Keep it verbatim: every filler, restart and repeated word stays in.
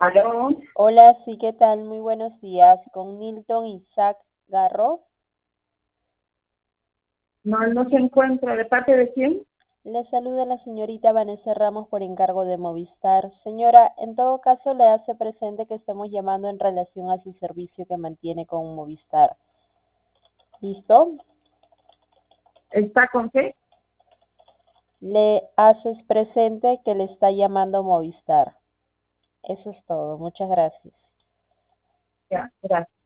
Aló, Hola, sí, ¿qué tal? Muy buenos días. Con Milton Isaac Garro. no, no se encuentra. ¿De parte de quién? Le saluda la señorita Vanessa Ramos por encargo de Movistar. Señora, en todo caso le hace presente que estamos llamando en relación a su servicio que mantiene con Movistar. ¿Listo? ¿Está con qué? Le haces presente que le está llamando Movistar. Eso es todo. Muchas gracias. Ya, gracias.